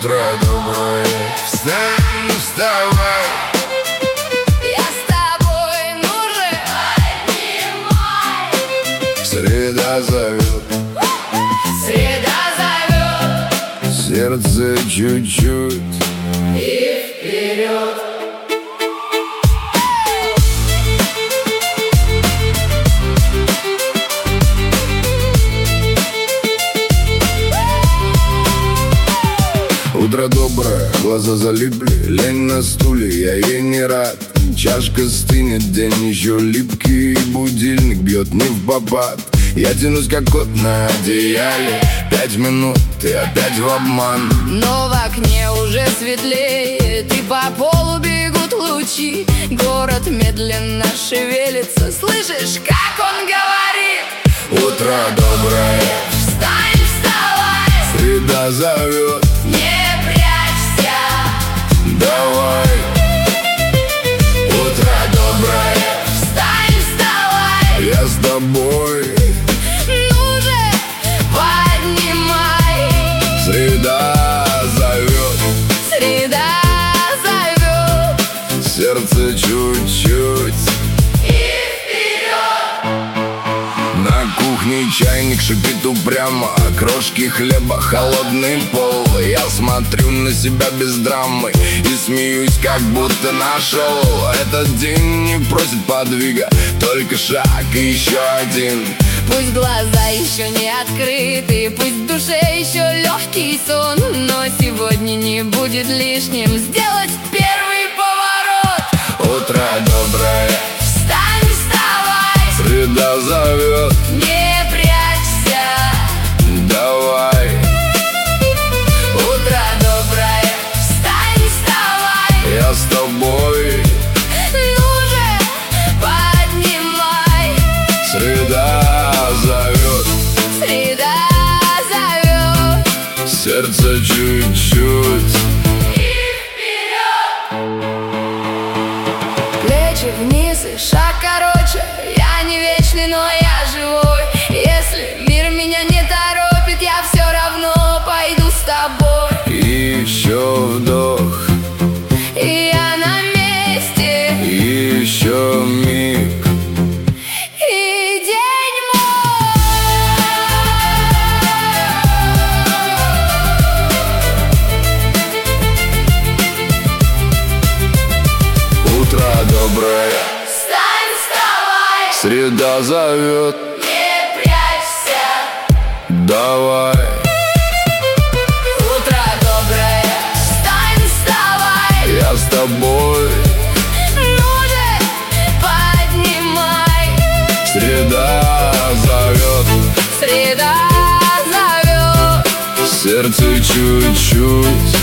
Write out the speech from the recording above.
Утро доброе, встань, вставай. Я с тобой, ну же, поднимай. Среда зовет, Среда зовет, сердце чуть-чуть и вперед. Утро доброе, глаза залипли, лень на стуле, я ей не рад. Чашка стынет, день еще липкий, будильник бьет не впопад. Я тянусь как кот на одеяле, 5 минут и опять в обман. Но в окне уже светлеет, и по полу бегут лучи. Город медленно шевелится, слышишь, как он говорит? Утро доброе, Встань, вставай, среда зовет, не прячься. давай. Утро доброе, Встань, вставай, я с тобой. ну же, поднимай. Среда зовет, Среда зовет, сердце чуть-чуть. и вперед. На кухне чайник шипит упрямо, крошки хлеба, холодный пол. Я смотрю на себя без драмы и смеюсь, как будто нашел. Этот день не просит подвига, только шаг и еще один. Пусть глаза еще не открыты, пусть в душе еще легкий сон, но сегодня не будет лишним сделать первый поворот. Утро доброе, Встань, вставай, среда зовет, не прячься. давай. Утро доброе, встань, вставай, Я с тобой. ну же, поднимай. Среда зовет, Среда зовет, сердце чуть-чуть. и вперед. Плечи вниз и шаг короче, я не вечный, но я живой. Если мир меня не торопит, я все равно пойду с тобой. И еще вдох, И я на месте, и еще миг. и день мой. Утро доброе, Встань, вставай, среда зовет, не прячься. давай. Утро доброе, встань, вставай, Я с тобой. ну же, поднимай. Среда зовет, Среда зовет, сердце чуть-чуть.